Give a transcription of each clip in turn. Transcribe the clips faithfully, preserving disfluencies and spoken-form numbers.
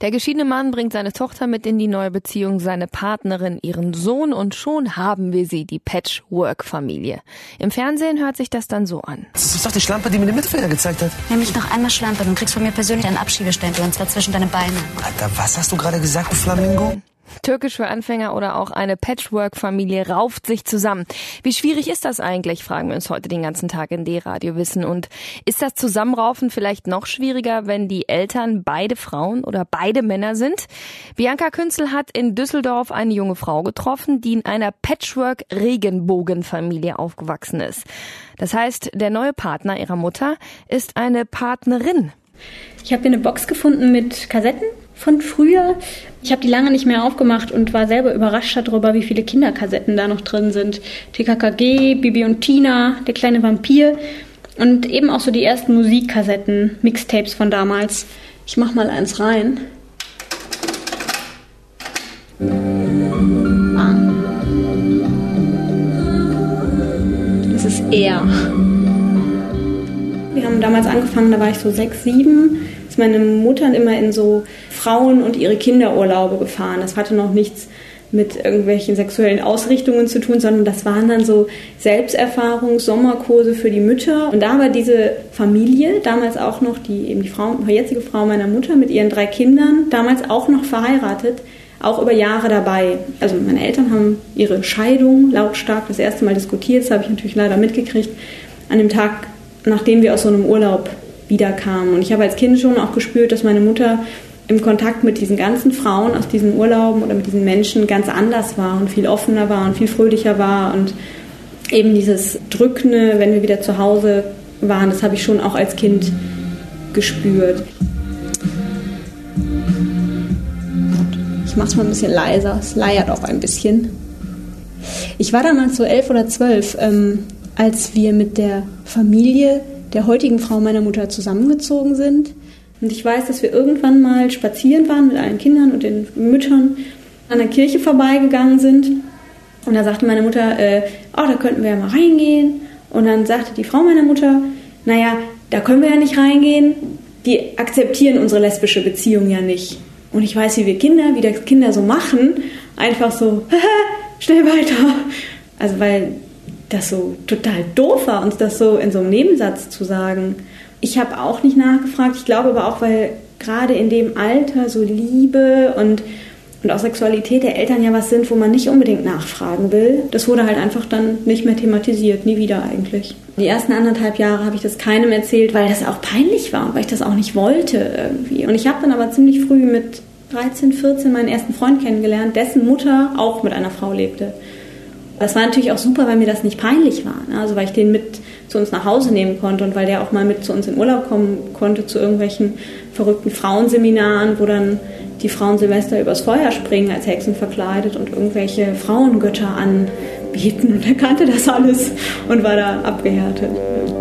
Der geschiedene Mann bringt seine Tochter mit in die neue Beziehung, seine Partnerin, ihren Sohn und schon haben wir sie, die Patchwork-Familie. Im Fernsehen hört sich das dann so an. Das ist doch die Schlampe, die mir den Mittelfinger gezeigt hat. Nenn mich noch einmal Schlampe und kriegst von mir persönlich einen Abschiebestempel und zwar zwischen deine Beine. Alter, was hast du gerade gesagt, du Flamingo? Türkisch für Anfänger oder auch eine Patchwork-Familie rauft sich zusammen. Wie schwierig ist das eigentlich, fragen wir uns heute den ganzen Tag in D-Radio Wissen. Und ist das Zusammenraufen vielleicht noch schwieriger, wenn die Eltern beide Frauen oder beide Männer sind? Bianca Künzel hat in Düsseldorf eine junge Frau getroffen, die in einer Patchwork-Regenbogen-Familie aufgewachsen ist. Das heißt, der neue Partner ihrer Mutter ist eine Partnerin. Ich habe hier eine Box gefunden mit Kassetten von früher. Ich habe die lange nicht mehr aufgemacht und war selber überrascht darüber, wie viele Kinderkassetten da noch drin sind. T K K G, Bibi und Tina, Der kleine Vampir und eben auch so die ersten Musikkassetten, Mixtapes von damals. Ich mach mal eins rein. Ah. Das ist er. Wir haben damals angefangen, da war ich so sechs, sieben. Ist meine Mutter immer in so Frauen- und ihre Kinderurlaube gefahren. Das hatte noch nichts mit irgendwelchen sexuellen Ausrichtungen zu tun, sondern das waren dann so Selbsterfahrungs-, Sommerkurse für die Mütter. Und da war diese Familie, damals auch noch die, eben die Frau, die jetzige Frau meiner Mutter mit ihren drei Kindern, damals auch noch verheiratet, auch über Jahre dabei. Also meine Eltern haben ihre Scheidung lautstark das erste Mal diskutiert, das habe ich natürlich leider mitgekriegt, an dem Tag, nachdem wir aus so einem Urlaub wiederkamen. Und ich habe als Kind schon auch gespürt, dass meine Mutter im Kontakt mit diesen ganzen Frauen aus diesen Urlauben oder mit diesen Menschen ganz anders war und viel offener war und viel fröhlicher war. Und eben dieses Drückende, wenn wir wieder zu Hause waren, das habe ich schon auch als Kind gespürt. Ich mache es mal ein bisschen leiser, es leiert auch ein bisschen. Ich war damals so elf oder zwölf, ähm, als wir mit der Familie der heutigen Frau meiner Mutter zusammengezogen sind. Und ich weiß, dass wir irgendwann mal spazieren waren mit allen Kindern und den Müttern, an der Kirche vorbeigegangen sind. Und da sagte meine Mutter, äh, oh, da könnten wir ja mal reingehen. Und dann sagte die Frau meiner Mutter, naja, da können wir ja nicht reingehen. Die akzeptieren unsere lesbische Beziehung ja nicht. Und ich weiß, wie wir Kinder, wie das Kinder so machen, einfach so, schnell weiter. Also weil das so total doof war, uns das so in so einem Nebensatz zu sagen. Ich habe auch nicht nachgefragt. Ich glaube aber auch, weil gerade in dem Alter so Liebe und, und auch Sexualität der Eltern ja was sind, wo man nicht unbedingt nachfragen will. Das wurde halt einfach dann nicht mehr thematisiert, nie wieder eigentlich. Die ersten anderthalb Jahre habe ich das keinem erzählt, weil das auch peinlich war und weil ich das auch nicht wollte irgendwie. Und ich habe dann aber ziemlich früh mit dreizehn, vierzehn meinen ersten Freund kennengelernt, dessen Mutter auch mit einer Frau lebte. Das war natürlich auch super, weil mir das nicht peinlich war. Also weil ich den mit zu uns nach Hause nehmen konnte und weil der auch mal mit zu uns in Urlaub kommen konnte zu irgendwelchen verrückten Frauenseminaren, wo dann die Frauen Silvester übers Feuer springen als Hexen verkleidet und irgendwelche Frauengötter anbieten. Und er kannte das alles und war da abgehärtet.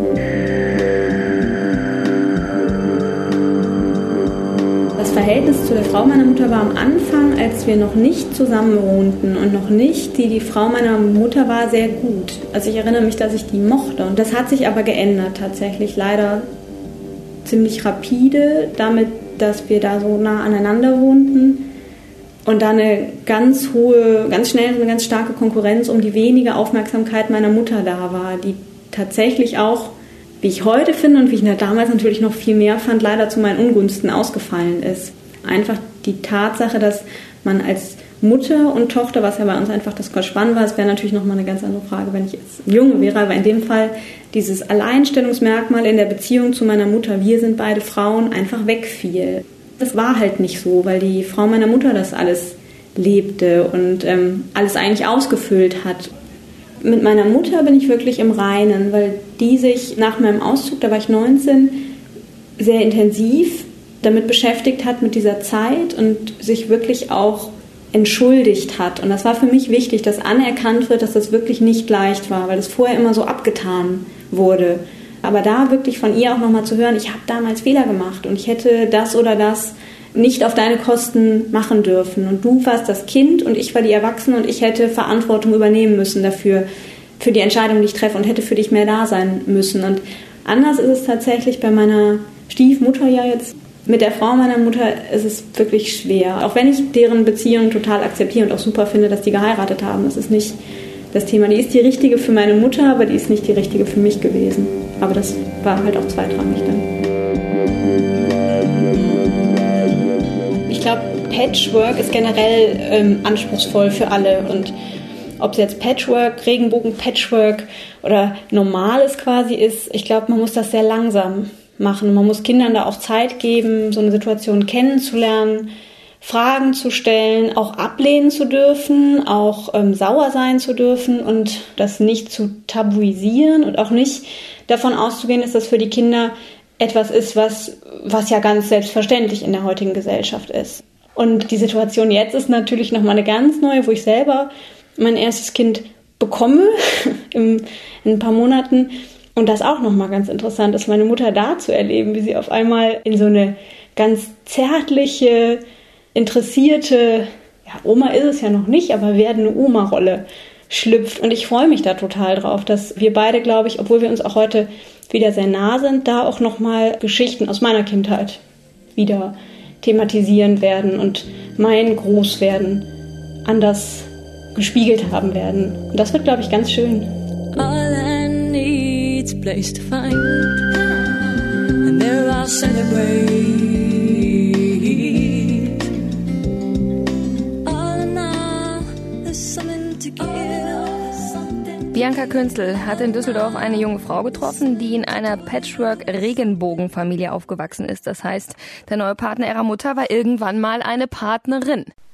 Das Verhältnis zu der Frau meiner Mutter war am Anfang, als wir noch nicht zusammen wohnten und noch nicht die, die Frau meiner Mutter war, sehr gut. Also ich erinnere mich, dass ich die mochte. Und das hat sich aber geändert tatsächlich, leider ziemlich rapide, damit, dass wir da so nah aneinander wohnten und da eine ganz hohe, ganz schnell eine ganz starke Konkurrenz um die wenige Aufmerksamkeit meiner Mutter da war, die tatsächlich auch, wie ich heute finde und wie ich damals natürlich noch viel mehr fand, leider zu meinen Ungunsten ausgefallen ist. Einfach die Tatsache, dass man als Mutter und Tochter, was ja bei uns einfach das Gespann war, es wäre natürlich nochmal eine ganz andere Frage, wenn ich jetzt ein Junge wäre, aber in dem Fall dieses Alleinstellungsmerkmal in der Beziehung zu meiner Mutter, wir sind beide Frauen, einfach wegfiel. Das war halt nicht so, weil die Frau meiner Mutter das alles lebte und ähm, alles eigentlich ausgefüllt hat. Mit meiner Mutter bin ich wirklich im Reinen, weil die sich nach meinem Auszug, da war ich neunzehn, sehr intensiv damit beschäftigt hat mit dieser Zeit und sich wirklich auch entschuldigt hat. Und das war für mich wichtig, dass anerkannt wird, dass das wirklich nicht leicht war, weil das vorher immer so abgetan wurde. Aber da wirklich von ihr auch nochmal zu hören, ich habe damals Fehler gemacht und ich hätte das oder das nicht auf deine Kosten machen dürfen. Und du warst das Kind und ich war die Erwachsene und ich hätte Verantwortung übernehmen müssen dafür, für die Entscheidung, die ich treffe und hätte für dich mehr da sein müssen. Und anders ist es tatsächlich bei meiner Stiefmutter ja jetzt Mit der Frau meiner Mutter ist es wirklich schwer. Auch wenn ich deren Beziehung total akzeptiere und auch super finde, dass die geheiratet haben. Das ist nicht das Thema. Die ist die richtige für meine Mutter, aber die ist nicht die richtige für mich gewesen. Aber das war halt auch zweitrangig dann. Ich glaube, Patchwork ist generell ähm, anspruchsvoll für alle. Und ob es jetzt Patchwork, Regenbogen-Patchwork oder normales quasi ist, ich glaube, man muss das sehr langsam machen. Man muss Kindern da auch Zeit geben, so eine Situation kennenzulernen, Fragen zu stellen, auch ablehnen zu dürfen, auch ähm, sauer sein zu dürfen und das nicht zu tabuisieren und auch nicht davon auszugehen, dass das für die Kinder etwas ist, was, was ja ganz selbstverständlich in der heutigen Gesellschaft ist. Und die Situation jetzt ist natürlich nochmal eine ganz neue, wo ich selber mein erstes Kind bekomme in ein paar Monaten. Und das auch nochmal ganz interessant ist, meine Mutter da zu erleben, wie sie auf einmal in so eine ganz zärtliche, interessierte, ja, Oma ist es ja noch nicht, aber werdende Oma-Rolle schlüpft. Und ich freue mich da total drauf, dass wir beide, glaube ich, obwohl wir uns auch heute wieder sehr nah sind, da auch nochmal Geschichten aus meiner Kindheit wieder thematisieren werden und mein Großwerden anders gespiegelt haben werden. Und das wird, glaube ich, ganz schön. All I need's place to find, and there I'll celebrate. All in all, there's something to give. Bianca Künzel hat in Düsseldorf eine junge Frau getroffen, die in einer Patchwork-Regenbogen-Familie aufgewachsen ist. Das heißt, der neue Partner ihrer Mutter war irgendwann mal eine Partnerin.